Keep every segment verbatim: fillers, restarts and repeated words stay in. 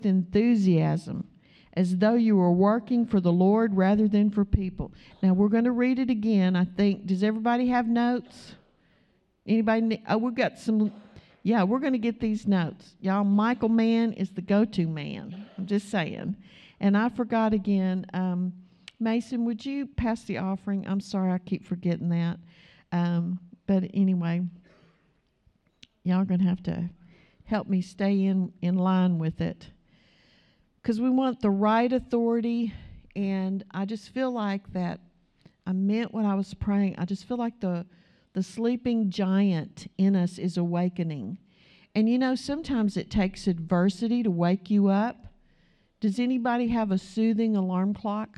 enthusiasm, as though you were working for the Lord rather than for people. Now, we're going to read it again, I think. Does everybody have notes? Anybody? ne- Oh, we've got some. Yeah, we're going to get these notes. Y'all, Michael Mann is the go-to man. I'm just saying. And I forgot again. Um, Mason, would you pass the offering? I'm sorry, I keep forgetting that. Um, but anyway, y'all are going to have to help me stay in, in line with it. Because we want the right authority, and I just feel like that I meant what I was praying. I just feel like the the sleeping giant in us is awakening. And you know, sometimes it takes adversity to wake you up. Does anybody have a soothing alarm clock?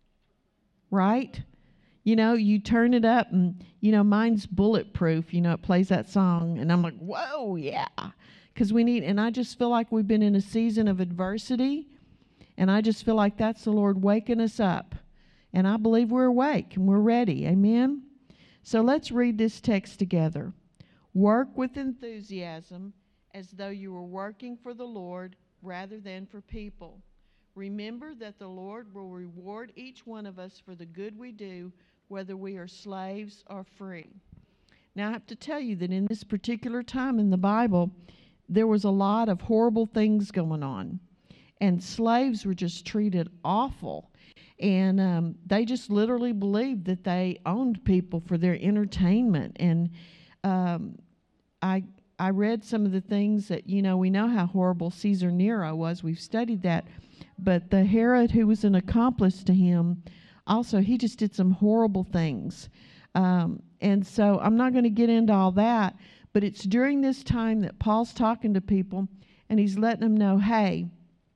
Right? You know, you turn it up, and, you know, mine's bulletproof. You know, it plays that song, and I'm like, whoa, yeah. Because we need, and I just feel like we've been in a season of adversity, and I just feel like that's the Lord waking us up. And I believe we're awake and we're ready. Amen? So let's read this text together. Work with enthusiasm as though you were working for the Lord rather than for people. Remember that the Lord will reward each one of us for the good we do, whether we are slaves or free. Now, I have to tell you that in this particular time in the Bible, there was a lot of horrible things going on. And slaves were just treated awful. And um, they just literally believed that they owned people for their entertainment. And um, I I read some of the things that, you know, we know how horrible Caesar Nero was. We've studied that. But the Herod who was an accomplice to him, also, he just did some horrible things. Um, and so I'm not going to get into all that. But it's during this time that Paul's talking to people, and he's letting them know, hey,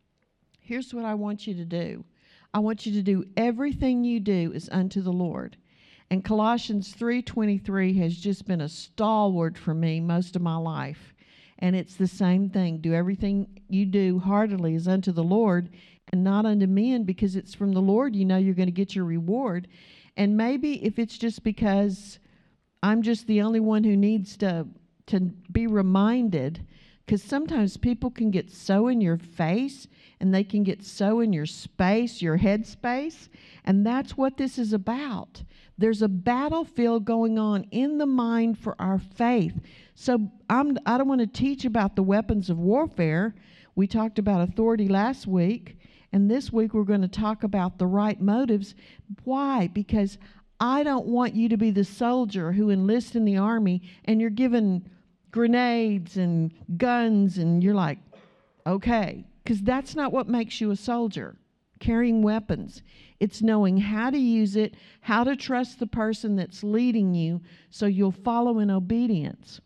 here's what I want you to do. I want you to do everything you do is unto the Lord. And Colossians three twenty-three has just been a stalwart for me most of my life. And it's the same thing. Do everything you do heartily is unto the Lord and not unto men, because it's from the Lord you know you're going to get your reward. And maybe if it's just because I'm just the only one who needs to, to be reminded, because sometimes people can get so in your face and they can get so in your space, your head space, and that's what this is about. There's a battlefield going on in the mind for our faith. So I'm, I don't want to teach about the weapons of warfare. We talked about authority last week, and this week we're going to talk about the right motives. Why? Because I don't want you to be the soldier who enlists in the army and you're given grenades and guns and you're like, okay. Because that's not what makes you a soldier, carrying weapons. It's knowing how to use it, how to trust the person that's leading you so you'll follow in obedience.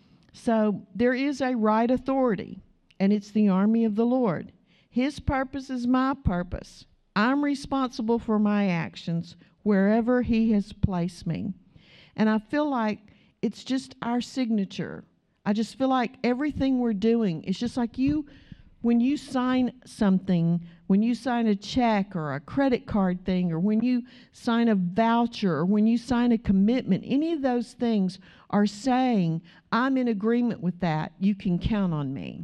So there is a right authority, and it's the army of the Lord. His purpose is my purpose. I'm responsible for my actions wherever he has placed me. And I feel like it's just our signature. I just feel like everything we're doing is just like you. When you sign something, when you sign a check or a credit card thing, or when you sign a voucher, or when you sign a commitment, any of those things are saying, I'm in agreement with that. You can count on me.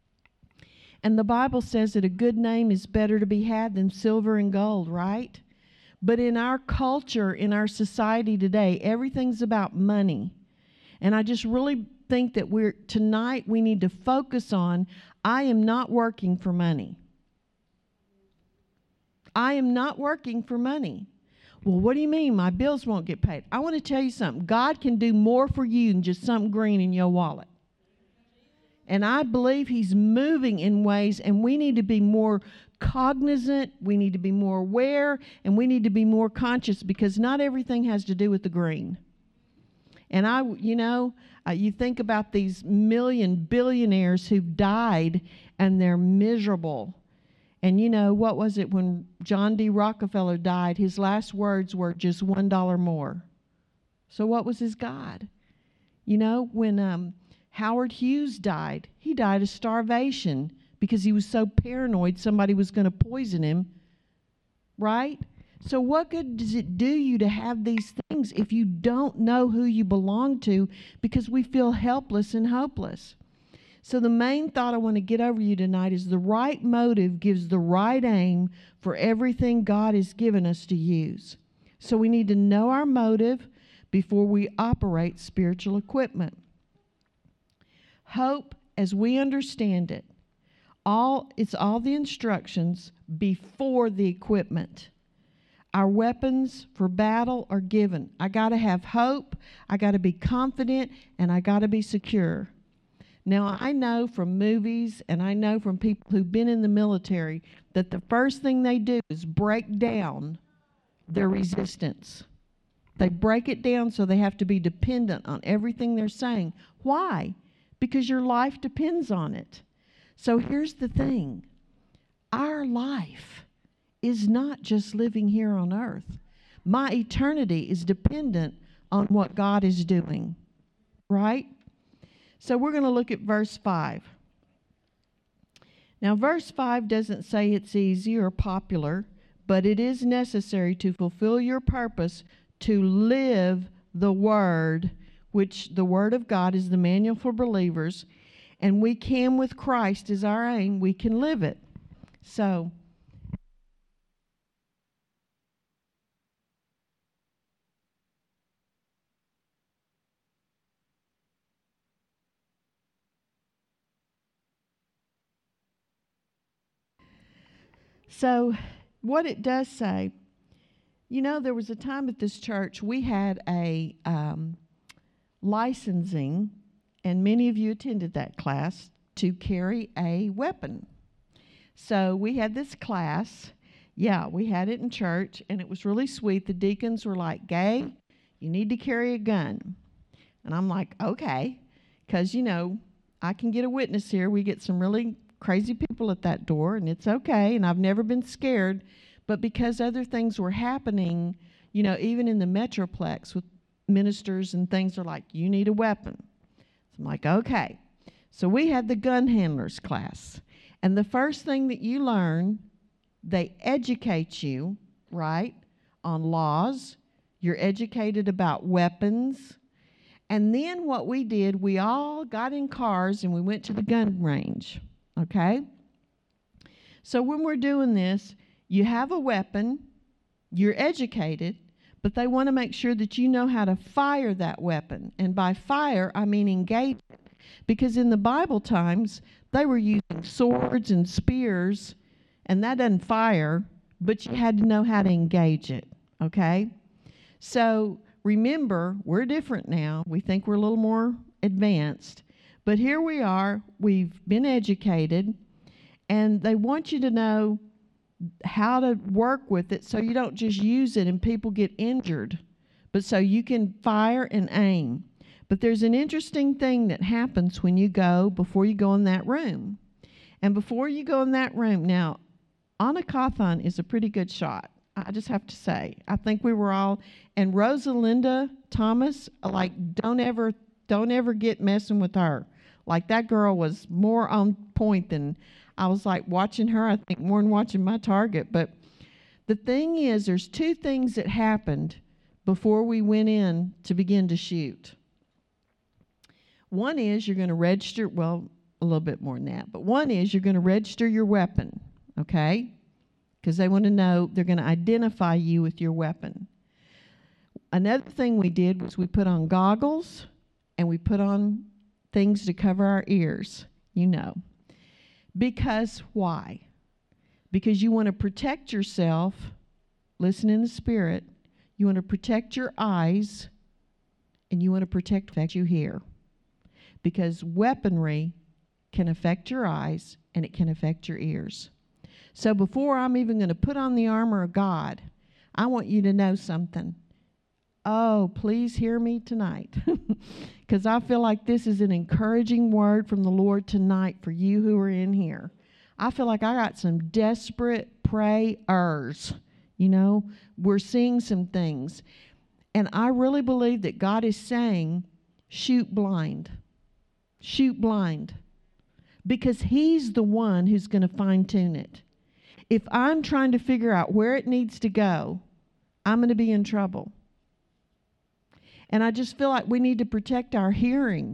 And the Bible says that a good name is better to be had than silver and gold, right? But in our culture, in our society today, everything's about money. And I just really think that we're tonight we need to focus on, I am not working for money. I am not working for money. Well, what do you mean my bills won't get paid? I want to tell you something. God can do more for you than just something green in your wallet. And I believe he's moving in ways, and we need to be more cognizant, we need to be more aware, and we need to be more conscious, because not everything has to do with the green. And I, you know, uh, you think about these million billionaires who've died and they're miserable. And you know, what was it when John D. Rockefeller died? His last words were just one dollar more. So what was his God? You know, when um, Howard Hughes died, he died of starvation because he was so paranoid somebody was going to poison him, right? So what good does it do you to have these things if you don't know who you belong to, because we feel helpless and hopeless? So the main thought I want to get over you tonight is the right motive gives the right aim for everything God has given us to use. So we need to know our motive before we operate spiritual equipment. Hope, as we understand it, all it's all the instructions before the equipment. Our weapons for battle are given. I got to have hope, I got to be confident, and I got to be secure. Now, I know from movies and I know from people who've been in the military that the first thing they do is break down their resistance. They break it down so they have to be dependent on everything they're saying. Why? Because your life depends on it. So here's the thing. Our life is not just living here on earth. My eternity is dependent on what God is doing, right? So we're going to look at verse five. Now, verse five doesn't say it's easy or popular, but it is necessary to fulfill your purpose to live the Word, which the Word of God is the manual for believers, and we can, with Christ as our aim, we can live it. So, So, what it does say, you know, there was a time at this church we had a um, licensing, and many of you attended that class, to carry a weapon. So, we had this class. Yeah, we had it in church, and it was really sweet. The deacons were like, Gay, you need to carry a gun. And I'm like, okay, because, you know, I can get a witness here. We get some really crazy people at that door, and it's okay, and I've never been scared. But because other things were happening, you know, even in the Metroplex with ministers and things, are like, you need a weapon. So I'm like, okay. So we had the gun handlers class. And the first thing that you learn, they educate you, right, on laws. You're educated about weapons. And then what we did, we all got in cars and we went to the gun range. Okay? So when we're doing this, you have a weapon, you're educated, but they want to make sure that you know how to fire that weapon. And by fire, I mean engage it. Because in the Bible times, they were using swords and spears, and that doesn't fire, but you had to know how to engage it. Okay? So remember, we're different now. We think we're a little more advanced. But here we are, we've been educated, and they want you to know how to work with it so you don't just use it and people get injured, but so you can fire and aim. But there's an interesting thing that happens when you go, before you go in that room. And before you go in that room, now, Anna Cawthon is a pretty good shot, I just have to say. I think we were all, and Rosalinda Thomas, like, don't ever, don't ever get messing with her. Like, that girl was more on point than, I was like watching her, I think, more than watching my target. But the thing is, there's two things that happened before we went in to begin to shoot. One is you're going to register, well, a little bit more than that, but one is you're going to register your weapon, okay? Because they want to know, they're going to identify you with your weapon. Another thing we did was we put on goggles and we put on things to cover our ears, you know. Because why? Because you want to protect yourself, listen in the spirit, you want to protect your eyes, and you want to protect what you hear. Because weaponry can affect your eyes and it can affect your ears. So before I'm even going to put on the armor of God, I want you to know something. Oh, please hear me tonight, because I feel like this is an encouraging word from the Lord tonight for you who are in here. I feel like I got some desperate prayers. You know, we're seeing some things. And I really believe that God is saying, shoot blind. Shoot blind. Because He's the one who's going to fine-tune it. If I'm trying to figure out where it needs to go, I'm going to be in trouble. And I just feel like we need to protect our hearing,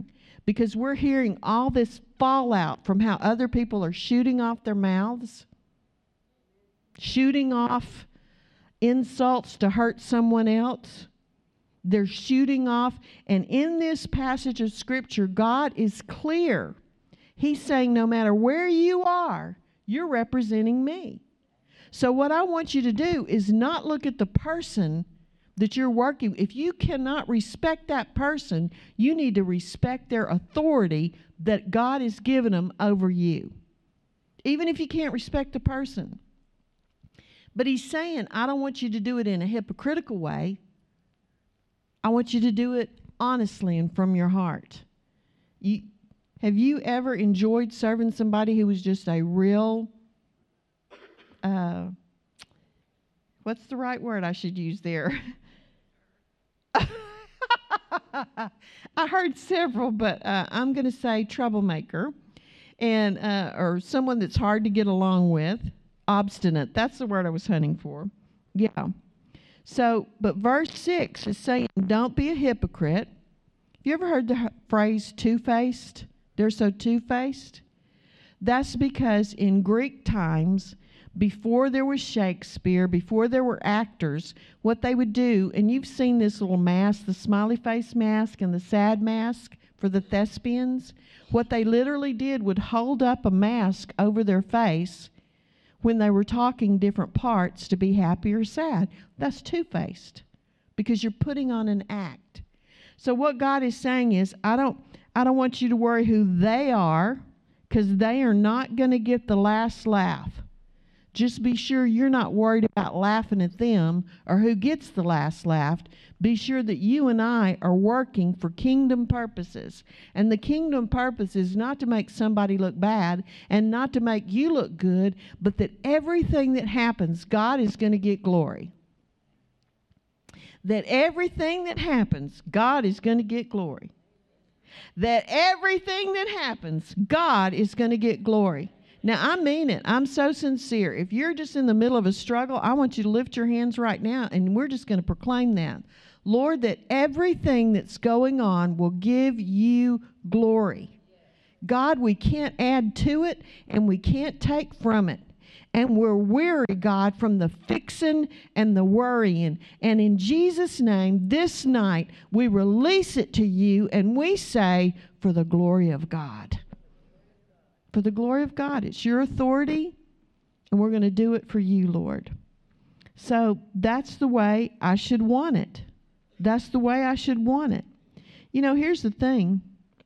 because we're hearing all this fallout from how other people are shooting off their mouths, shooting off insults to hurt someone else. They're shooting off. And in this passage of Scripture, God is clear. He's saying no matter where you are, you're representing me. So what I want you to do is not look at the person that you're working with. If you cannot respect that person, you need to respect their authority that God has given them over you. Even if you can't respect the person. But he's saying, I don't want you to do it in a hypocritical way. I want you to do it honestly and from your heart. You, have you ever enjoyed serving somebody who was just a real, uh, what's the right word I should use there? I heard several, but uh, I'm going to say troublemaker, and uh, or someone that's hard to get along with, obstinate. That's the word I was hunting for. Yeah. So, but verse six is saying, don't be a hypocrite. Have you ever heard the h- phrase two-faced? They're so two-faced. That's because in Greek times, before there was Shakespeare, before there were actors, what they would do, and you've seen this little mask, the smiley face mask and the sad mask for the thespians, what they literally did would hold up a mask over their face when they were talking different parts to be happy or sad. That's two-faced because you're putting on an act. So what God is saying is, I don't, I don't want you to worry who they are, because they are not going to get the last laugh. Just be sure you're not worried about laughing at them or who gets the last laugh. Be sure that you and I are working for kingdom purposes. And the kingdom purpose is not to make somebody look bad and not to make you look good, but that everything that happens, God is going to get glory. That everything that happens, God is going to get glory. That everything that happens, God is going to get glory. Now, I mean it. I'm so sincere. If you're just in the middle of a struggle, I want you to lift your hands right now, and we're just going to proclaim that. Lord, that everything that's going on will give you glory. God, we can't add to it, and we can't take from it. And we're weary, God, from the fixing and the worrying. And in Jesus' name, this night, we release it to you, and we say, for the glory of God. For the glory of God. It's your authority, and we're going to do it for you, Lord. So that's the way I should want it. That's the way I should want it. You know, here's the thing.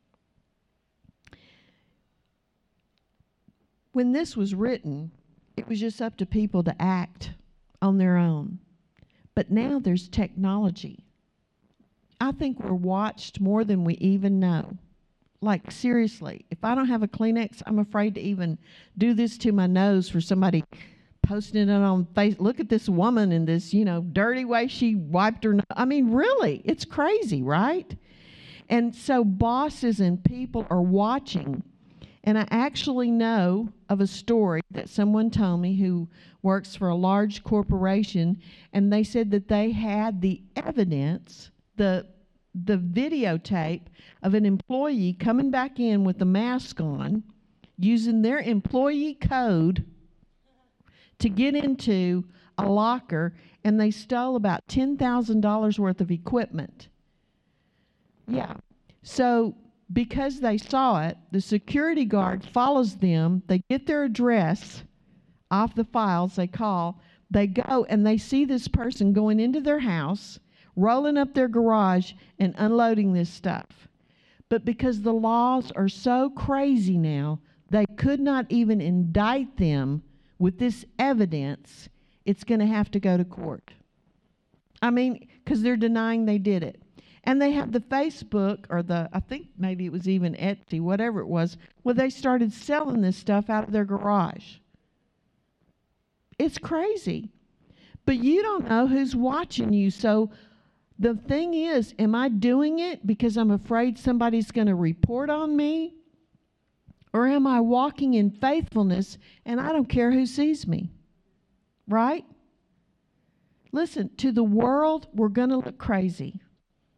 When this was written, it was just up to people to act on their own. But now there's technology. I think we're watched more than we even know. Like, seriously, if I don't have a Kleenex, I'm afraid to even do this to my nose for somebody posting it on Facebook. Look at this woman in this, you know, dirty way she wiped her nose. I mean, really, it's crazy, right? And so bosses and people are watching. And I actually know of a story that someone told me who works for a large corporation, and they said that they had the evidence, the the videotape of an employee coming back in with a mask on, using their employee code to get into a locker, and they stole about ten thousand dollars worth of equipment. Yeah. So because they saw it, the security guard follows them. They get their address off the files they call. They go and they see this person going into their house, rolling up their garage and unloading this stuff. But because the laws are so crazy now, they could not even indict them with this evidence. It's going to have to go to court. I mean, because they're denying they did it. And they have the Facebook, or the, I think maybe it was even Etsy, whatever it was, where they started selling this stuff out of their garage. It's crazy. But you don't know who's watching you. So the thing is, am I doing it because I'm afraid somebody's going to report on me? Or am I walking in faithfulness and I don't care who sees me? Right? Listen, to the world, we're going to look crazy.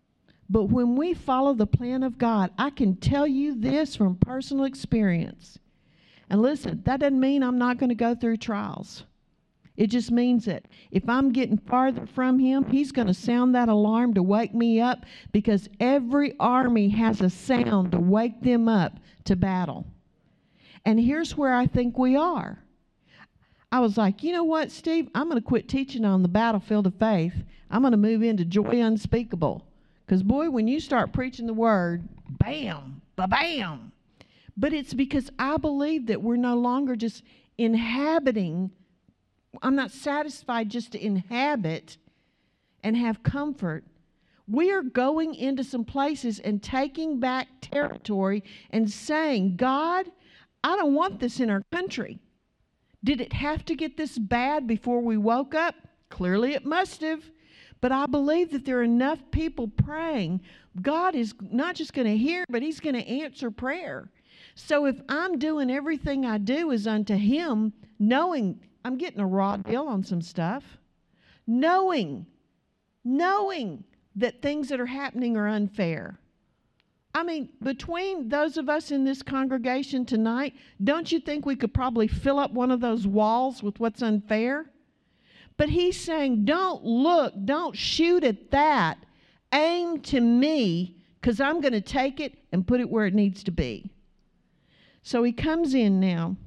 But when we follow the plan of God, I can tell you this from personal experience. And listen, that doesn't mean I'm not going to go through trials. It just means that if I'm getting farther from Him, He's going to sound that alarm to wake me up, because every army has a sound to wake them up to battle. And here's where I think we are. I was like, you know what, Steve? I'm going to quit teaching on the battlefield of faith. I'm going to move into joy unspeakable. Because, boy, when you start preaching the word, bam, ba-bam. But it's because I believe that we're no longer just inhabiting. I'm not satisfied just to inhabit and have comfort. We are going into some places and taking back territory and saying, God, I don't want this in our country. Did it have to get this bad before we woke up? Clearly it must have. But I believe that there are enough people praying. God is not just going to hear, but He's going to answer prayer. So if I'm doing everything I do is unto Him, knowing I'm getting a raw deal on some stuff, knowing, knowing that things that are happening are unfair. I mean, between those of us in this congregation tonight, don't you think we could probably fill up one of those walls with what's unfair? But He's saying, don't look, don't shoot at that. Aim to me, because I'm going to take it and put it where it needs to be. So He comes in now.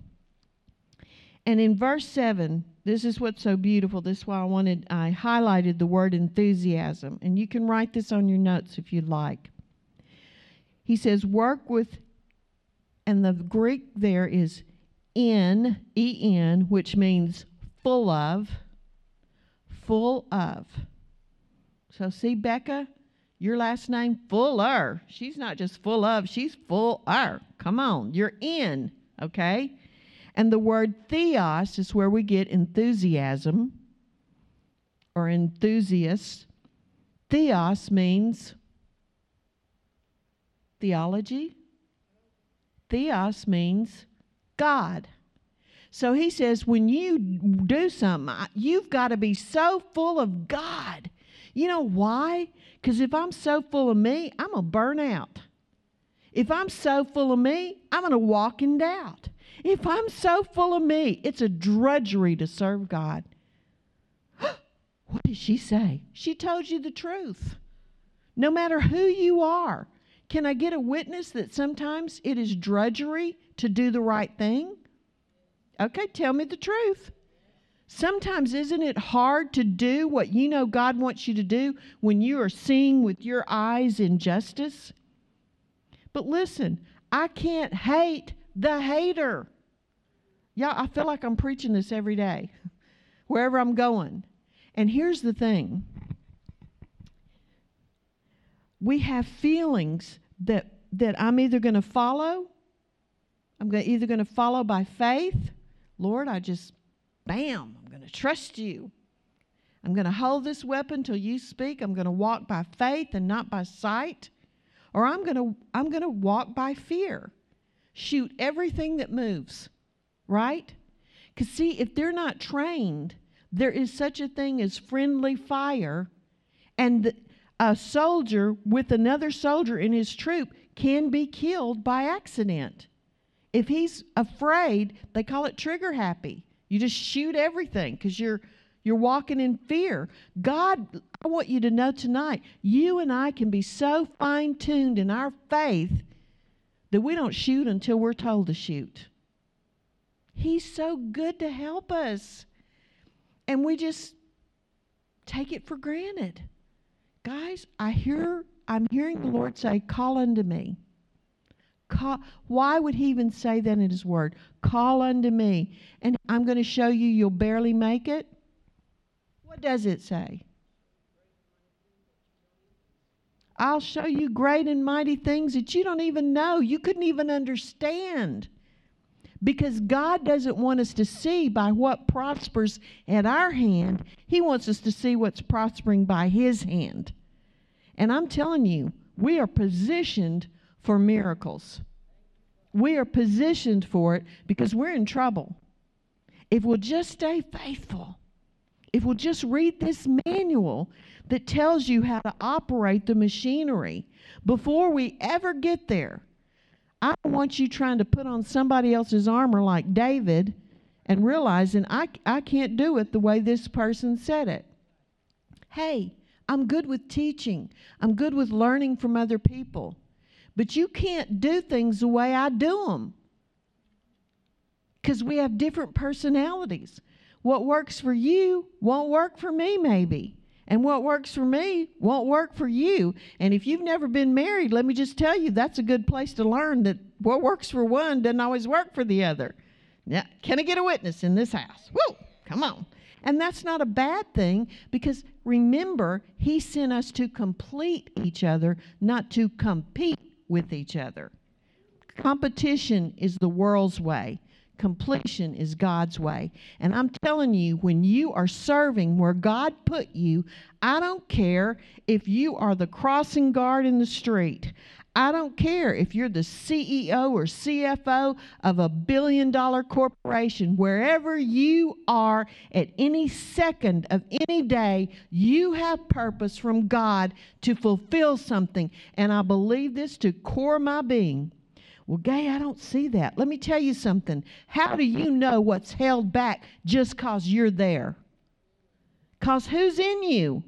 And in verse seven, this is what's so beautiful. This is why I wanted, I highlighted the word enthusiasm. And you can write this on your notes if you'd like. He says, work with, and the Greek there is in, E N, which means full of, full of. So see, Becca, your last name, Fuller. She's not just full of, she's fuller. Come on, you're in, okay? And the word theos is where we get enthusiasm or enthusiast. Theos means theology. Theos means God. So he says when you do something, you've got to be so full of God. You know why? Because if I'm so full of me, I'm going to burn out. If I'm so full of me, I'm going to walk in doubt. If I'm so full of me, it's a drudgery to serve God. What did she say? She told you the truth. No matter who you are, can I get a witness that sometimes it is drudgery to do the right thing? Okay, tell me the truth. Sometimes isn't it hard to do what you know God wants you to do when you are seeing with your eyes injustice? But listen, I can't hate the hater. Yeah, I feel like I'm preaching this every day, wherever I'm going. And here's the thing. We have feelings that, that I'm either going to follow. I'm gonna, either going to follow by faith. Lord, I just, bam, I'm going to trust you. I'm going to hold this weapon till you speak. I'm going to walk by faith and not by sight. Or I'm going to, I'm going to walk by fear. Shoot everything that moves, right? Because see, if they're not trained, there is such a thing as friendly fire, and the, a soldier with another soldier in his troop can be killed by accident. If he's afraid, they call it trigger happy. You just shoot everything because you're you're walking in fear. God, I want you to know tonight, you and I can be so fine-tuned in our faith that we don't shoot until we're told to shoot. He's so good to help us. And we just take it for granted. Guys, I hear, I'm hearing the Lord say, call unto me. Call, why would He even say that in His word? Call unto me. And I'm going to show you you'll barely make it. What does it say? I'll show you great and mighty things that you don't even know. You couldn't even understand. Because God doesn't want us to see by what prospers at our hand. He wants us to see what's prospering by His hand. And I'm telling you, we are positioned for miracles. We are positioned for it because we're in trouble. If we'll just stay faithful, If we'll just read this manual that tells you how to operate the machinery before we ever get there. I don't want you trying to put on somebody else's armor like David and realizing I, I can't do it the way this person said it. Hey, I'm good with teaching. I'm good with learning from other people. But you can't do things the way I do them, because we have different personalities. What works for you won't work for me maybe. And what works for me won't work for you. And if you've never been married, let me just tell you, that's a good place to learn that what works for one doesn't always work for the other. Now, can I get a witness in this house? Woo! Come on. And that's not a bad thing, because remember, he sent us to complete each other, not to compete with each other. Competition is the world's way. Completion is God's way. And I'm telling you, when you are serving where God put you, I don't care if you are the crossing guard in the street. I don't care if you're the C E O or C F O of a billion dollar corporation. Wherever you are at any second of any day, you have purpose from God to fulfill something. And I believe this to core my being. Well, Gay, I don't see that. Let me tell you something. How do you know what's held back just because you're there? Because who's in you?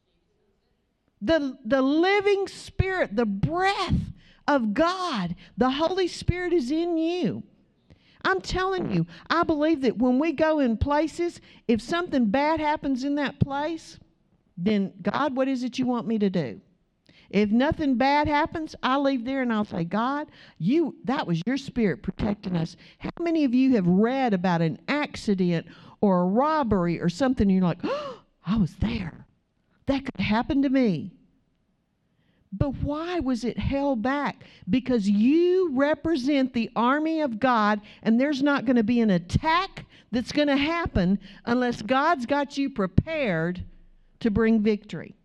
The, the living Spirit, the breath of God, the Holy Spirit is in you. I'm telling you, I believe that when we go in places, if something bad happens in that place, then God, what is it you want me to do? If nothing bad happens, I'll leave there and I'll say, God, you that was your Spirit protecting us. How many of you have read about an accident or a robbery or something, and you're like, oh, I was there. That could happen to me. But why was it held back? Because you represent the army of God, and there's not going to be an attack that's going to happen unless God's got you prepared to bring victory.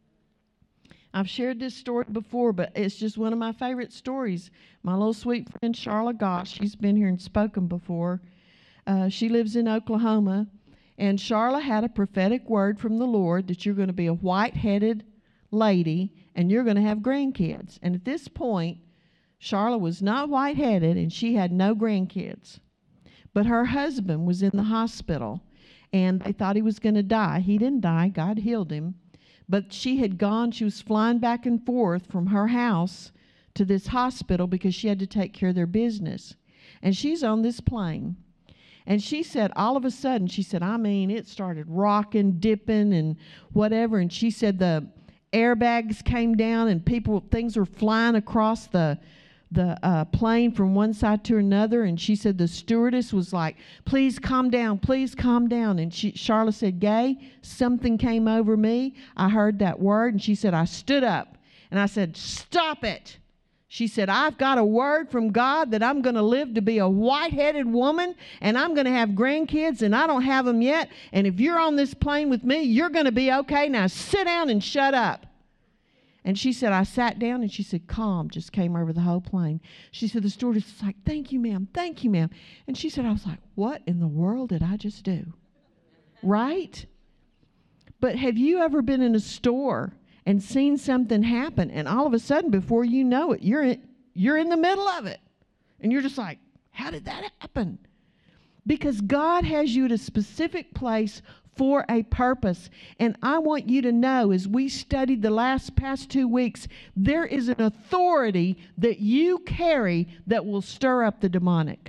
I've shared this story before, but it's just one of my favorite stories. My little sweet friend, Charla Goss, she's been here and spoken before. Uh, she lives in Oklahoma, and Charla had a prophetic word from the Lord that you're going to be a white-headed lady, and you're going to have grandkids. And at this point, Charla was not white-headed, and she had no grandkids. But her husband was in the hospital, and they thought he was going to die. He didn't die. God healed him. But she had gone, she was flying back and forth from her house to this hospital because she had to take care of their business. And she's on this plane. And she said, all of a sudden, she said, I mean, it started rocking, dipping, and whatever. And she said the airbags came down and people, things were flying across the the uh, plane from one side to another. And she said the stewardess was like, please calm down, please calm down. And she, Charla said, Gay, something came over me. I heard that word. And she said, I stood up and I said, stop it. She said, I've got a word from God that I'm going to live to be a white-headed woman, and I'm going to have grandkids, and I don't have them yet. And if you're on this plane with me, you're going to be okay. Now sit down and shut up. And she said, I sat down, and she said, calm just came over the whole plane. She said, the stewardess was like, thank you, ma'am, thank you, ma'am. And she said, I was like, what in the world did I just do? Right? But have you ever been in a store and seen something happen, and all of a sudden, before you know it, you're in, you're in the middle of it. And you're just like, how did that happen? Because God has you at a specific place for a purpose. And I want you to know, as we studied the last past two weeks, there is an authority that you carry that will stir up the demonic.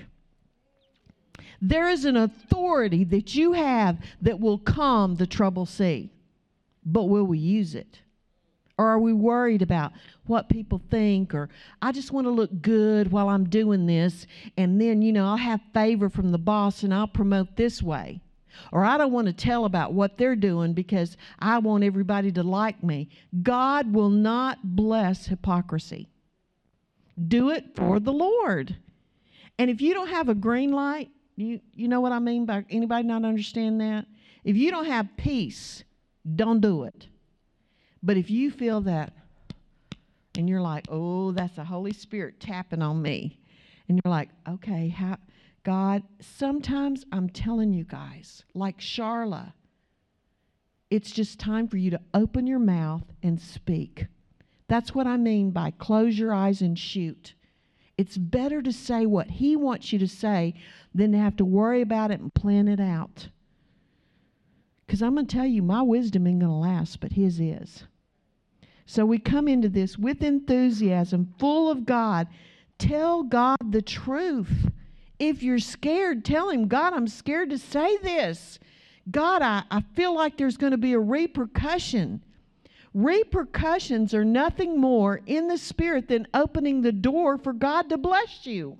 There is an authority that you have that will calm the troubled sea. But will we use it? Or are we worried about what people think? Or I just want to look good while I'm doing this, and then, you know, I'll have favor from the boss and I'll promote this way. Or I don't want to tell about what they're doing because I want everybody to like me. God will not bless hypocrisy. Do it for the Lord. And if you don't have a green light, you, you know what I mean by anybody not understand that? If you don't have peace, don't do it. But if you feel that and you're like, oh, that's the Holy Spirit tapping on me. And you're like, okay, how... God, sometimes I'm telling you guys, like Charla, It's just time for you to open your mouth and speak. That's what I mean by close your eyes and shoot. It's better to say what He wants you to say than to have to worry about it and plan it out. Because I'm going to tell you, my wisdom ain't going to last, but His is. So we come into this with enthusiasm, full of God. Tell God the truth. If you're scared, tell Him, God, I'm scared to say this. God, I, I feel like there's going to be a repercussion. Repercussions are nothing more in the Spirit than opening the door for God to bless you.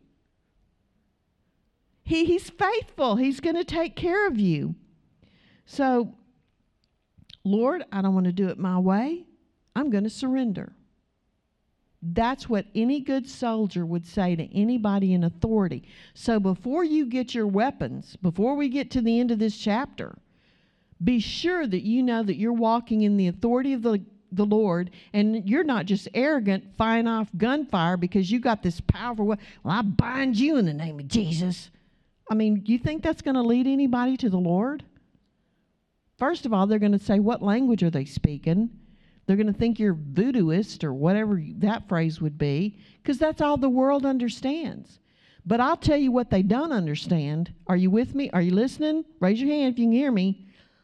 He, he's faithful. He's going to take care of you. So, Lord, I don't want to do it my way. I'm going to surrender. That's what any good soldier would say to anybody in authority. So before you get your weapons, before we get to the end of this chapter, be sure that you know that you're walking in the authority of the, the Lord, and you're not just arrogant, firing off gunfire because you got this powerful, well, I bind you in the name of Jesus. I mean, you think that's going to lead anybody to the Lord? First of all, they're going to say, what language are they speaking? They're going to think you're voodooist or whatever that phrase would be, because that's all the world understands. But I'll tell you what they don't understand. Are you with me? Are you listening? Raise your hand if you can hear me.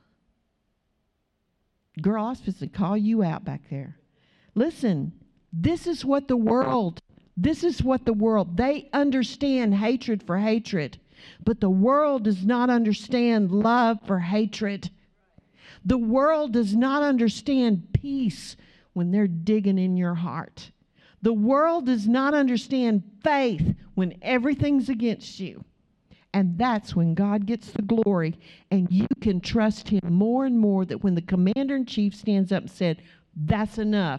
Girl, I was supposed to call you out back there. Listen, this is what the world, this is what the world, they understand hatred for hatred, but the world does not understand love for hatred. The world does not understand peace when they're digging in your heart. The world does not understand faith when everything's against you. And that's when God gets the glory, and you can trust Him more and more, that when the commander-in-chief stands up and said, that's enough,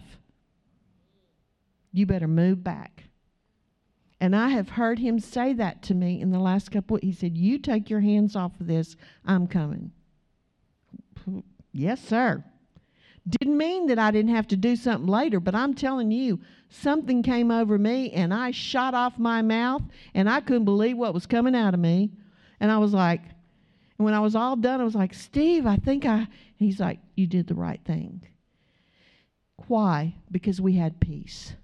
you better move back. And I have heard Him say that to me in the last couple of weeks. He said, you take your hands off of this, I'm coming. Yes, sir. Didn't mean that I didn't have to do something later, but I'm telling you, something came over me and I shot off my mouth and I couldn't believe what was coming out of me. And I was like, and when I was all done, I was like, Steve, I think I, he's like, you did the right thing. Why? Because we had peace.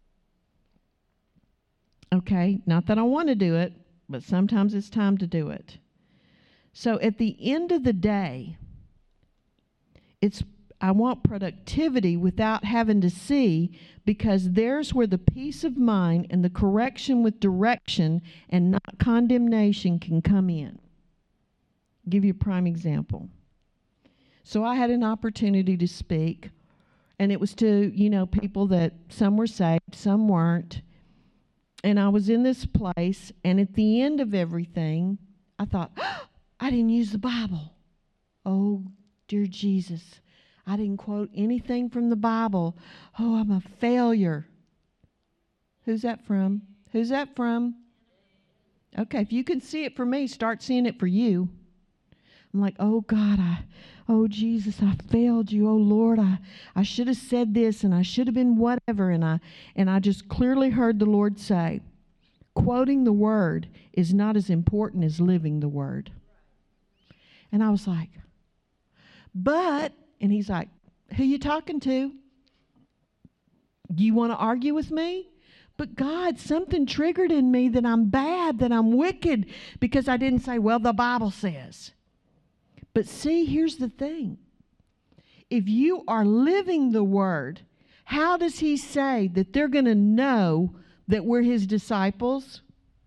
Okay, not that I want to do it, but sometimes it's time to do it. So at the end of the day, it's I want productivity without having to see, because there's where the peace of mind and the correction with direction and not condemnation can come in. I'll give you a prime example. So I had an opportunity to speak, and it was to, you know, people that some were saved, some weren't. And I was in this place, and at the end of everything, I thought, oh, I didn't use the Bible. Oh, dear Jesus. I didn't quote anything from the Bible. Oh, I'm a failure. Who's that from? Who's that from? Okay, if you can see it for me, start seeing it for you. I'm like, oh, God, I, oh, Jesus, I failed you. Oh, Lord, I, I should have said this, and I should have been whatever. And I, and I just clearly heard the Lord say, quoting the Word is not as important as living the Word. And I was like, but... And He's like, who you talking to? You want to argue with me? But God, something triggered in me that I'm bad, that I'm wicked, because I didn't say, well, the Bible says. But see, here's the thing. If you are living the Word, how does He say that they're going to know that we're His disciples?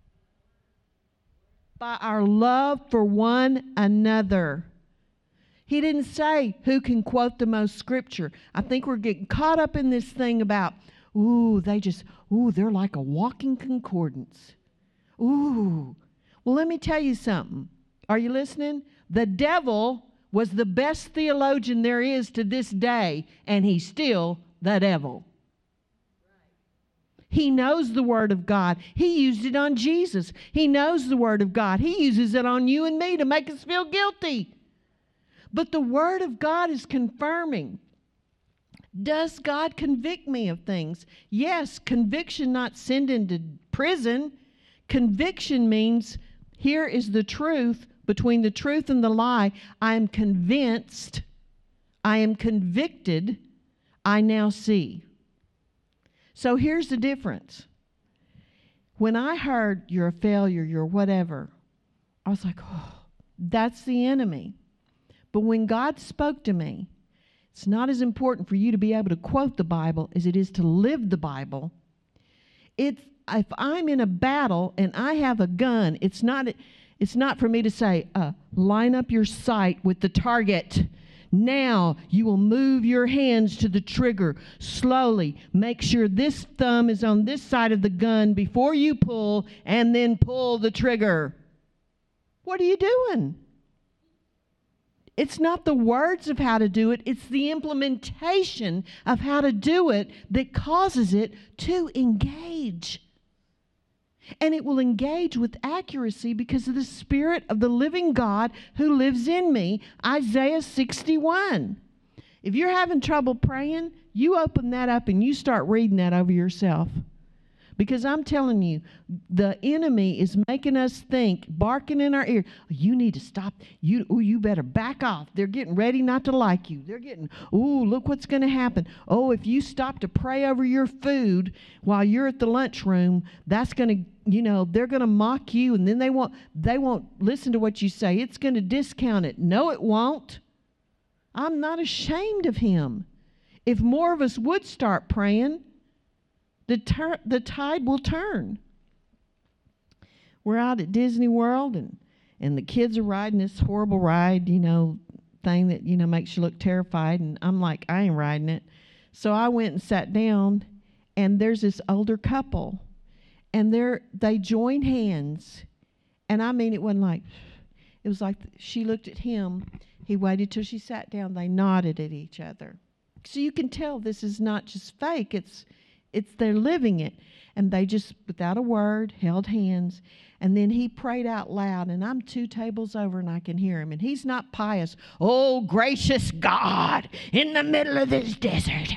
By our love for one another. He didn't say who can quote the most scripture. I think we're getting caught up in this thing about, ooh, they just, ooh, they're like a walking concordance. Ooh. Well, let me tell you something. Are you listening? The devil was the best theologian there is to this day, and he's still the devil. He knows the Word of God. He used it on Jesus. He knows the Word of God. He uses it on you and me to make us feel guilty. But the Word of God is confirming. Does God convict me of things? Yes, conviction, not send into prison. Conviction means here is the truth. Between the truth and the lie, I am convinced. I am convicted, I now see. So here's the difference. When I heard you're a failure, you're whatever, I was like, oh, that's the enemy. But when God spoke to me, it's not as important for you to be able to quote the Bible as it is to live the Bible. It's, if I'm in a battle and I have a gun, it's not, it's not for me to say, uh, line up your sight with the target. Now you will move your hands to the trigger slowly. Make sure this thumb is on this side of the gun before you pull, and then pull the trigger. What are you doing? It's not the words of how to do it, it's the implementation of how to do it that causes it to engage. And it will engage with accuracy because of the Spirit of the living God who lives in me. Isaiah sixty-one. If you're having trouble praying, you open that up and you start reading that over yourself. Because I'm telling you, the enemy is making us think, barking in our ear, you need to stop. You, ooh, you better back off. They're getting ready not to like you. They're getting, ooh, look what's going to happen. Oh, if you stop to pray over your food while you're at the lunchroom, that's going to, you know, they're going to mock you, and then they won't, they won't listen to what you say. It's going to discount it. No, it won't. I'm not ashamed of him. If more of us would start praying, The, ter- the tide will turn. We're out at Disney World, and, and the kids are riding this horrible ride, you know, thing that, you know, makes you look terrified. And I'm like, I ain't riding it. So I went and sat down, and there's this older couple, and they're, they joined hands. And I mean, it wasn't like, it was like she looked at him. He waited till she sat down. They nodded at each other. So you can tell this is not just fake. It's It's they're living it. And they just, without a word, held hands. And then he prayed out loud, and I'm two tables over and I can hear him. And he's not pious. Oh, gracious God, in the middle of this desert.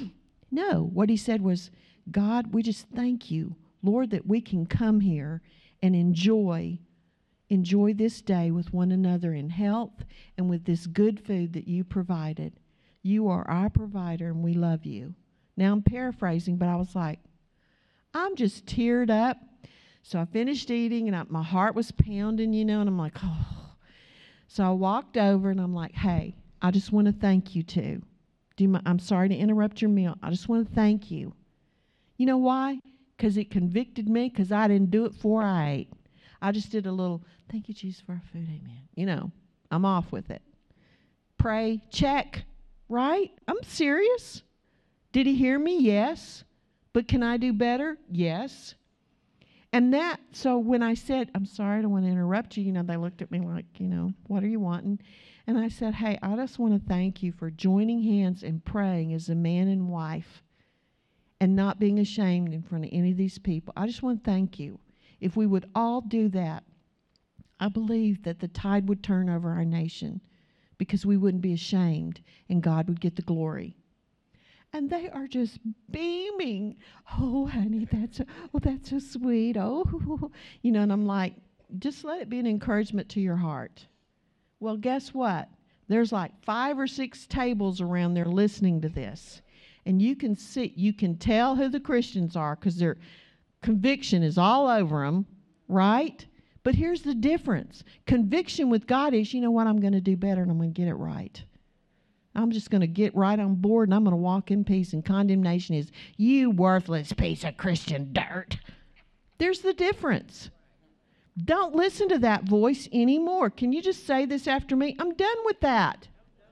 No, what he said was, God, we just thank you, Lord, that we can come here and enjoy, enjoy this day with one another in health and with this good food that you provided. You are our provider, and we love you. Now, I'm paraphrasing, but I was like, I'm just teared up. So I finished eating, and I, my heart was pounding, you know, and I'm like, oh. So I walked over, and I'm like, hey, I just want to thank you, too. Do you, I'm sorry to interrupt your meal. I just want to thank you. You know why? Because it convicted me, because I didn't do it before I ate. I just did a little, thank you, Jesus, for our food, amen. You know, I'm off with it. Pray, check, right? I'm serious. Did he hear me? Yes. But can I do better? Yes. And that, so when I said, I'm sorry, I don't want to interrupt you, you know, they looked at me like, you know, what are you wanting? And I said, hey, I just want to thank you for joining hands and praying as a man and wife and not being ashamed in front of any of these people. I just want to thank you. If we would all do that, I believe that the tide would turn over our nation because we wouldn't be ashamed and God would get the glory. And they are just beaming. Oh, honey, that's, oh, that's so sweet. Oh, you know, and I'm like, just let it be an encouragement to your heart. Well, guess what? There's like five or six tables around there listening to this. And you can see, you can tell who the Christians are because their conviction is all over them, right? But here's the difference. Conviction with God is, you know what, I'm going to do better and I'm going to get it right. I'm just going to get right on board and I'm going to walk in peace. And condemnation is, you worthless piece of Christian dirt. There's the difference. Don't listen to that voice anymore. Can you just say this after me? I'm done with that.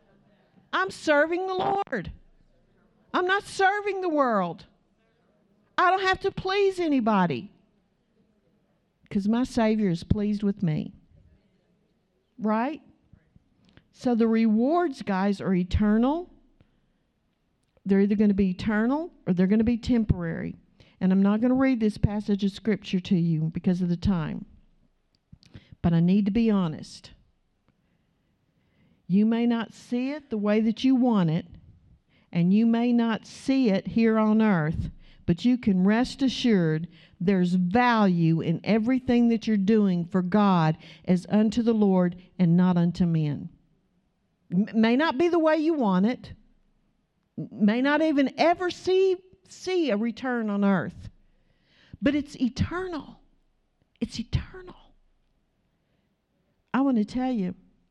I'm serving the Lord. I'm not serving the world. I don't have to please anybody because my Savior is pleased with me. Right? So the rewards, guys, are eternal. They're either going to be eternal or they're going to be temporary. And I'm not going to read this passage of Scripture to you because of the time. But I need to be honest. You may not see it the way that you want it, and you may not see it here on earth, but you can rest assured there's value in everything that you're doing for God as unto the Lord and not unto men. M- may not be the way you want it. May not even ever see, see a return on earth. But it's eternal. It's eternal. I want to tell you,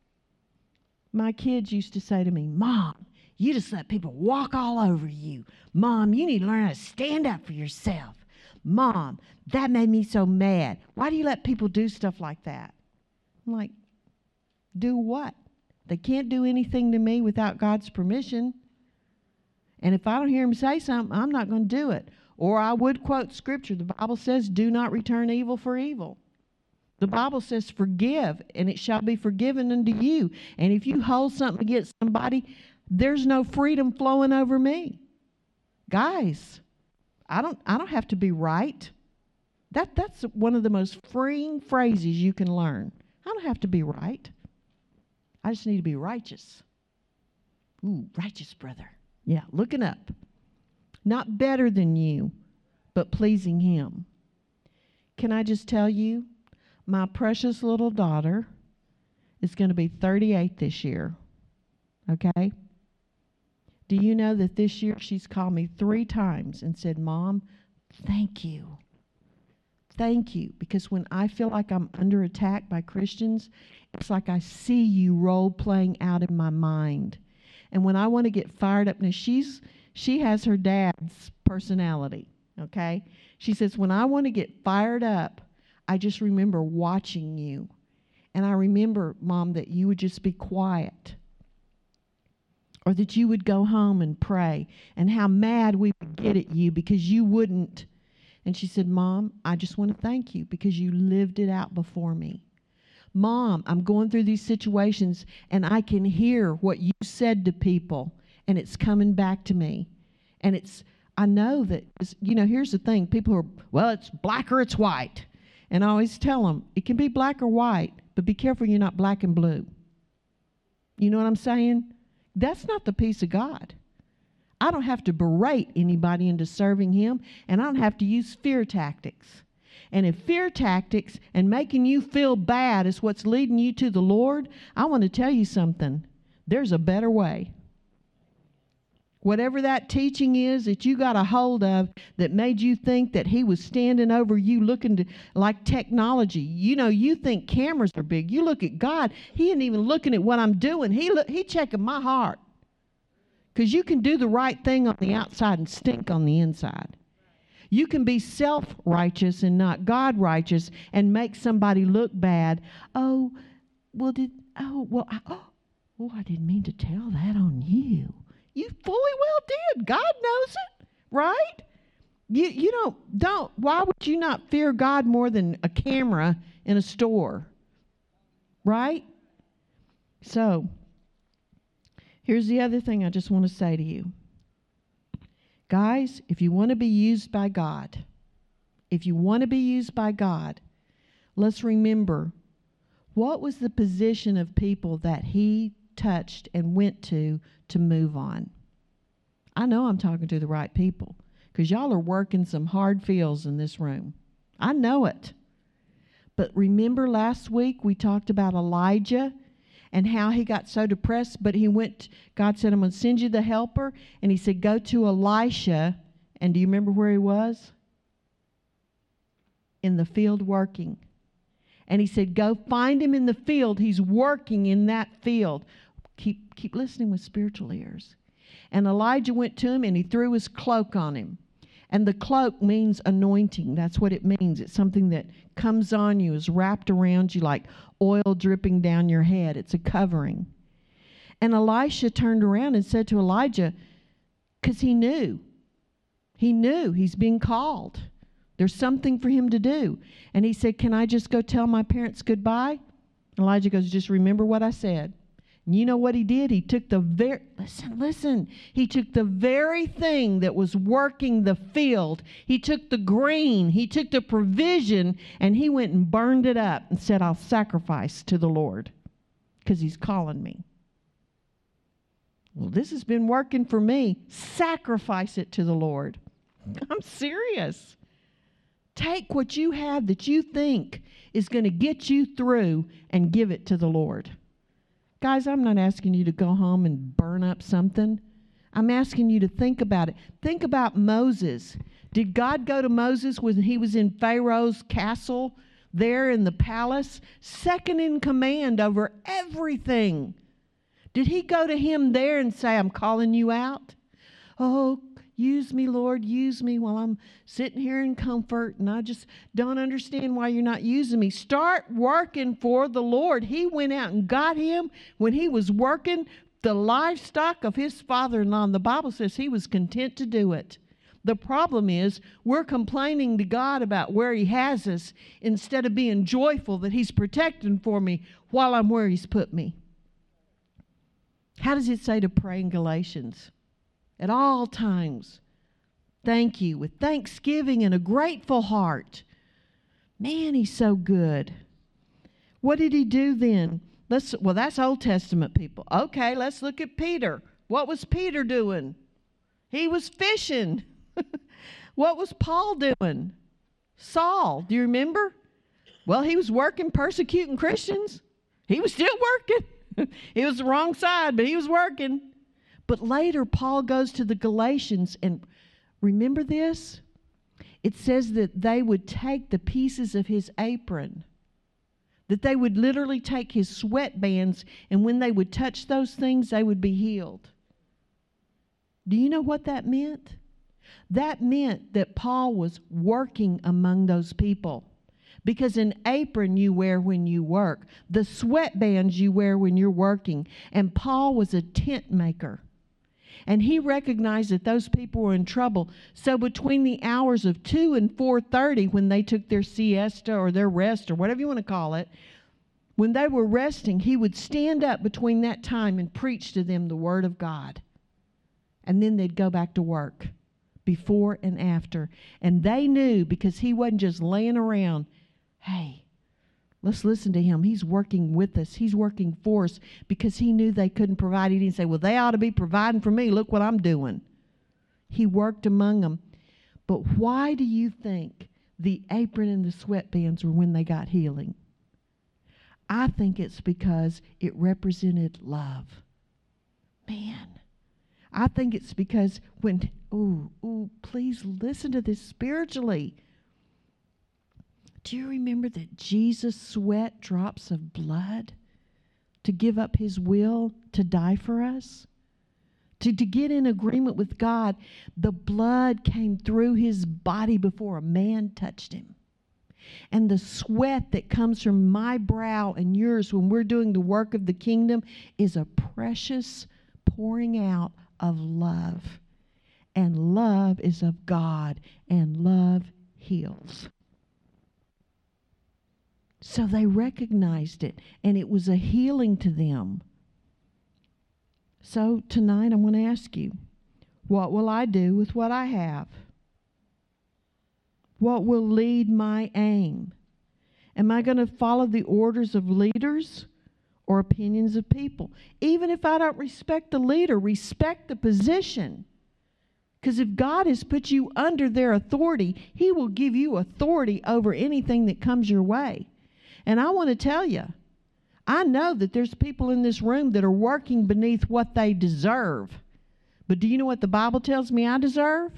my kids used to say to me, Mom, you just let people walk all over you. Mom, you need to learn how to stand up for yourself. Mom, that made me so mad. Why do you let people do stuff like that? I'm like, do what? They can't do anything to me without God's permission. And if I don't hear him say something, I'm not going to do it. Or I would quote scripture. The Bible says, do not return evil for evil. The Bible says, forgive, and it shall be forgiven unto you. And if you hold something against somebody, there's no freedom flowing over me. Guys, I don't I don't have to be right. That that's one of the most freeing phrases you can learn. I don't have to be right. I just need to be righteous. Ooh, righteous brother. Yeah, looking up. Not better than you, but pleasing him. Can I just tell you, my precious little daughter is going to be thirty-eight this year. Okay? Do you know that this year she's called me three times and said, Mom, thank you. Thank you. Because when I feel like I'm under attack by Christians, it's like I see you role playing out in my mind. And when I want to get fired up, now she's she has her dad's personality, okay? She says, when I want to get fired up, I just remember watching you. And I remember, Mom, that you would just be quiet. Or that you would go home and pray. And how mad we would get at you because you wouldn't. And she said, Mom, I just want to thank you because you lived it out before me. Mom, I'm going through these situations and I can hear what you said to people and it's coming back to me. And it's, I know that, you know, here's the thing. People are, well, it's black or it's white. And I always tell them, it can be black or white, but be careful you're not black and blue. You know what I'm saying? That's not the peace of God. I don't have to berate anybody into serving him, and I don't have to use fear tactics. And if fear tactics and making you feel bad is what's leading you to the Lord, I want to tell you something. There's a better way. Whatever that teaching is that you got a hold of that made you think that he was standing over you looking to, like technology. You know, you think cameras are big. You look at God, he ain't even looking at what I'm doing. He look, he checking my heart. Because you can do the right thing on the outside and stink on the inside. You can be self-righteous and not God-righteous and make somebody look bad. Oh, well, did, oh, well, I, oh, oh, I didn't mean to tell that on you. You fully well did. God knows it, right? You you don't, don't, why would you not fear God more than a camera in a store, right? So, here's the other thing I just want to say to you. Guys, if you want to be used by God, if you want to be used by God, let's remember, what was the position of people that he touched and went to to move on? I know I'm talking to the right people because y'all are working some hard fields in this room. I know it. But remember last week we talked about Elijah and how he got so depressed, but he went, God said, I'm going to send you the helper. And he said, go to Elisha. And do you remember where he was? In the field working. And he said, go find him in the field. He's working in that field. Keep, keep listening with spiritual ears. And Elijah went to him and he threw his cloak on him. And the cloak means anointing. That's what it means. It's something that comes on you, is wrapped around you like oil dripping down your head. It's a covering. And Elisha turned around and said to Elijah, because he knew. He knew he's being called. There's something for him to do. And he said, can I just go tell my parents goodbye? Elijah goes, just remember what I said. And you know what he did? He took the very, listen, listen. He took the very thing that was working the field. He took the grain. He took the provision and he went and burned it up and said, I'll sacrifice to the Lord because he's calling me. Well, this has been working for me. Sacrifice it to the Lord. I'm serious. Take what you have that you think is going to get you through and give it to the Lord. Guys, I'm not asking you to go home and burn up something. I'm asking you to think about it. Think about Moses. Did God go to Moses when he was in Pharaoh's castle, there in the palace, second in command over everything? Did he go to him there and say, I'm calling you out? Oh, use me, Lord, use me while I'm sitting here in comfort, and I just don't understand why you're not using me. Start working for the Lord. He went out and got him when he was working the livestock of his father-in-law, and the Bible says he was content to do it. The problem is we're complaining to God about where he has us instead of being joyful that he's protecting for me while I'm where he's put me. How does it say to pray in Galatians? At all times, thank you with thanksgiving and a grateful heart. Man, he's so good. What did he do then? Let's, well, that's Old Testament people. Okay, let's look at Peter. What was Peter doing? He was fishing. What was Paul doing? Saul, do you remember? Well, he was working, persecuting Christians. He was still working. It was the wrong side, but he was working. But later, Paul goes to the Galatians, and remember this? It says that they would take the pieces of his apron, that they would literally take his sweatbands, and when they would touch those things, they would be healed. Do you know what that meant? That meant that Paul was working among those people. Because an apron you wear when you work, the sweatbands you wear when you're working, and Paul was a tent maker. And he recognized that those people were in trouble. So between the hours of two and four thirty, when they took their siesta or their rest or whatever you want to call it, when they were resting, he would stand up between that time and preach to them the Word of God. And then they'd go back to work before and after. And they knew, because he wasn't just laying around, hey, let's listen to him. He's working with us. He's working for us, because he knew they couldn't provide. He didn't say, well, they ought to be providing for me. Look what I'm doing. He worked among them. But why do you think the apron and the sweatbands were when they got healing? I think it's because it represented love. Man, I think it's because when, ooh, ooh, please listen to this spiritually. Do you remember that Jesus sweat drops of blood to give up his will to die for us? To, to get in agreement with God, the blood came through his body before a man touched him. And the sweat that comes from my brow and yours when we're doing the work of the kingdom is a precious pouring out of love. And love is of God, and love heals. So they recognized it, and it was a healing to them. So tonight I want to ask you, what will I do with what I have? What will lead my aim? Am I going to follow the orders of leaders or opinions of people? Even if I don't respect the leader, respect the position. Because if God has put you under their authority, he will give you authority over anything that comes your way. And I want to tell you, I know that there's people in this room that are working beneath what they deserve. But do you know what the Bible tells me I deserve?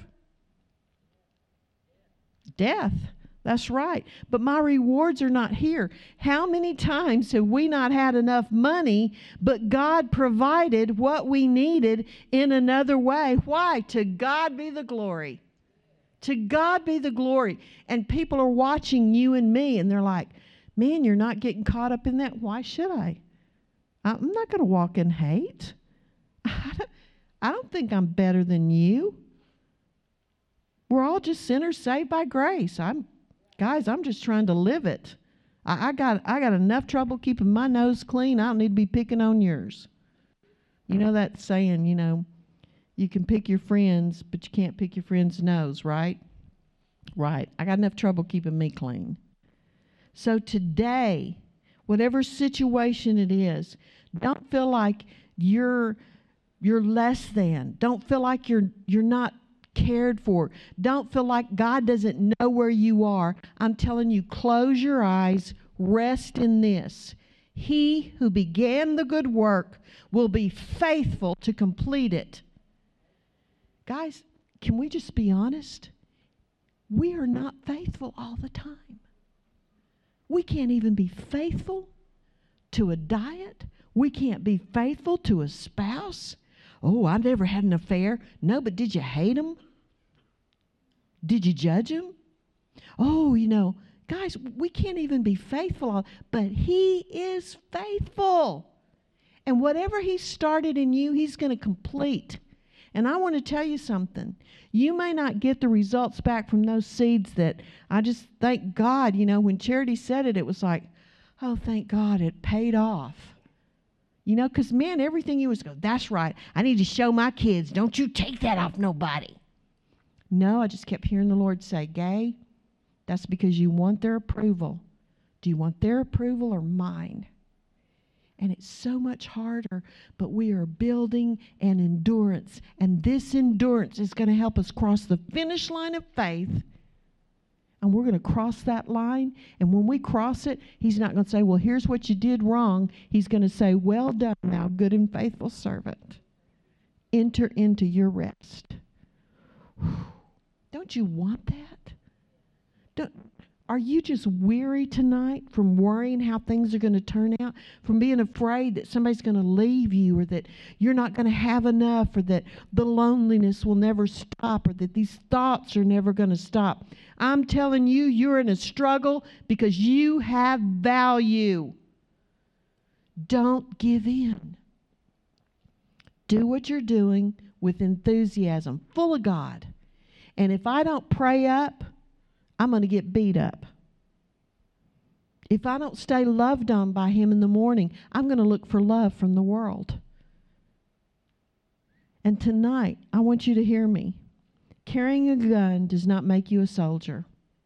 Death. That's right. But my rewards are not here. How many times have we not had enough money, but God provided what we needed in another way? Why? To God be the glory. To God be the glory. And people are watching you and me, and they're like, man, you're not getting caught up in that. Why should I? I'm not going to walk in hate. I don't think I'm better than you. We're all just sinners saved by grace. I'm, guys, I'm just trying to live it. I, I got I got enough trouble keeping my nose clean. I don't need to be picking on yours. You know that saying, you know, you can pick your friends, but you can't pick your friend's nose, right? Right. I got enough trouble keeping me clean. So today, whatever situation it is, don't feel like you're you're less than. Don't feel like you're you're not cared for. Don't feel like God doesn't know where you are. I'm telling you, close your eyes, rest in this. He who began the good work will be faithful to complete it. Guys, can we just be honest? We are not faithful all the time. We can't even be faithful to a diet. We can't be faithful to a spouse. Oh, I never had an affair. No, but did you hate him? Did you judge him? Oh, you know, guys, we can't even be faithful, but he is faithful. And whatever he started in you, he's going to complete. And I want to tell you something. You may not get the results back from those seeds that I just thank God, you know, when Charity said it, it was like, oh, thank God it paid off. You know, because, man, everything you was go, that's right. I need to show my kids. Don't you take that off nobody. No, I just kept hearing the Lord say, Gay, that's because you want their approval. Do you want their approval or mine? And it's so much harder, but we are building an endurance. And this endurance is going to help us cross the finish line of faith. And we're going to cross that line. And when we cross it, he's not going to say, well, here's what you did wrong. He's going to say, well done, thou good and faithful servant. Enter into your rest. Whew. Don't you want that? Don't, are you just weary tonight from worrying how things are going to turn out? From being afraid that somebody's going to leave you, or that you're not going to have enough, or that the loneliness will never stop, or that these thoughts are never going to stop? I'm telling you, you're in a struggle because you have value. Don't give in. Do what you're doing with enthusiasm, full of God. And if I don't pray up, I'm going to get beat up. If I don't stay loved on by him in the morning, I'm going to look for love from the world. And tonight, I want you to hear me. Carrying a gun does not make you a soldier.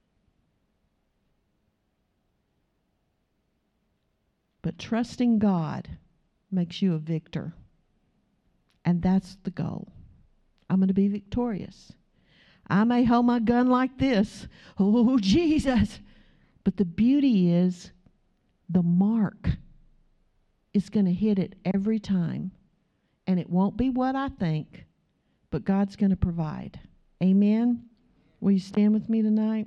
But trusting God makes you a victor. And that's the goal. I'm going to be victorious. I may hold my gun like this. Oh, Jesus. But the beauty is the mark is going to hit it every time. And it won't be what I think, but God's going to provide. Amen? Will you stand with me tonight?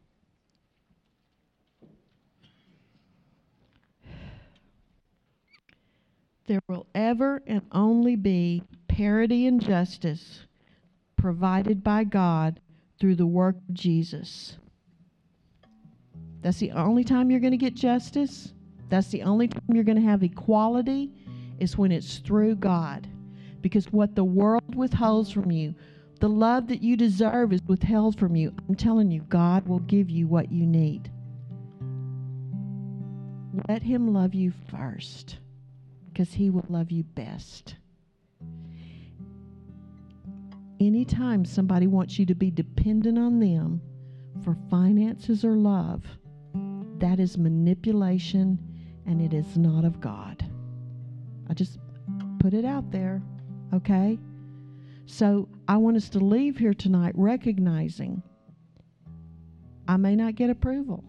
There will ever and only be parity and justice provided by God through the work of Jesus. That's the only time you're going to get justice. That's the only time you're going to have equality, is when it's through God. Because what the world withholds from you, the love that you deserve is withheld from you. I'm telling you, God will give you what you need. Let him love you first, because he will love you best. Anytime somebody wants you to be dependent on them for finances or love, that is manipulation, and it is not of God. I just put it out there, okay? So I want us to leave here tonight recognizing I may not get approval.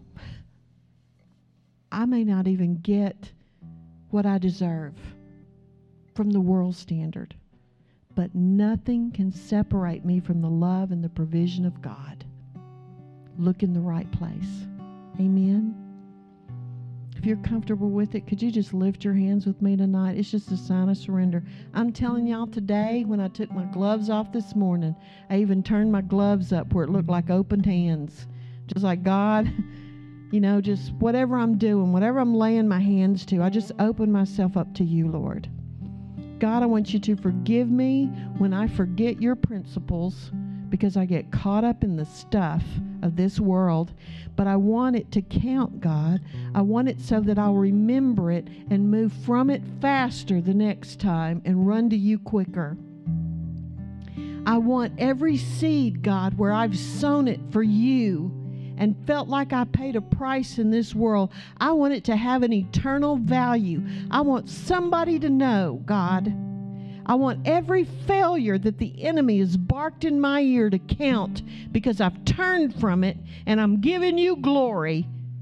I may not even get what I deserve from the world standard. But nothing can separate me from the love and the provision of God. Look in the right place. Amen? If you're comfortable with it, could you just lift your hands with me tonight? It's just a sign of surrender. I'm telling y'all today, when I took my gloves off this morning, I even turned my gloves up where it looked like opened hands. Just like, God, you know, just whatever I'm doing, whatever I'm laying my hands to, I just open myself up to you, Lord. God, I want you to forgive me when I forget your principles, because I get caught up in the stuff of this world. But I want it to count, God. I want it so that I'll remember it and move from it faster the next time and run to you quicker. I want every seed, God, where I've sown it for you and felt like I paid a price in this world, I want it to have an eternal value. I want somebody to know, God. I want every failure that the enemy has barked in my ear to count, because I've turned from it and I'm giving you glory.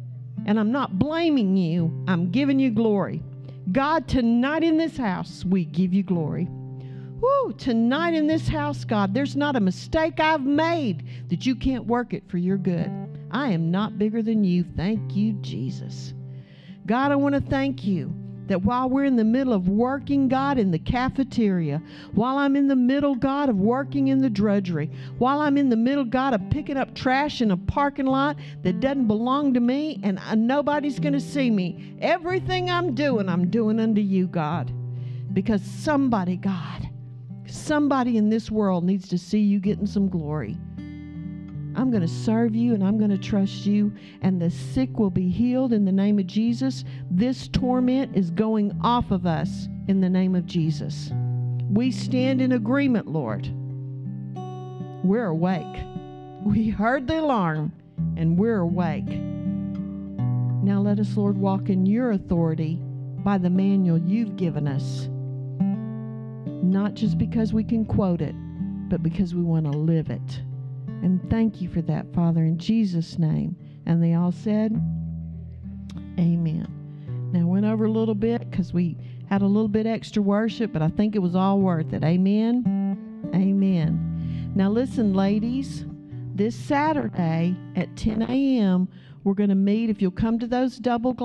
And I'm not blaming you. I'm giving you glory. God, tonight in this house, we give you glory. Woo, tonight in this house, God, there's not a mistake I've made that you can't work it for your good. I am not bigger than you. Thank you, Jesus. God, I want to thank you that while we're in the middle of working, God, in the cafeteria, while I'm in the middle, God, of working in the drudgery, while I'm in the middle, God, of picking up trash in a parking lot that doesn't belong to me and uh, nobody's going to see me, everything I'm doing, I'm doing unto you, God, because somebody, God, somebody in this world needs to see you getting some glory. I'm going to serve you and I'm going to trust you, and the sick will be healed in the name of Jesus. This torment is going off of us in the name of Jesus. We stand in agreement, Lord. We're awake. We heard the alarm and we're awake. Now let us, Lord, walk in your authority by the manual you've given us. Not just because we can quote it, but because we want to live it. And thank you for that, Father, in Jesus' name. And they all said, amen. Now, I went over a little bit because we had a little bit extra worship, but I think it was all worth it. Amen. Amen. Now, listen, ladies, this Saturday at ten a.m., we're going to meet. If you'll come to those double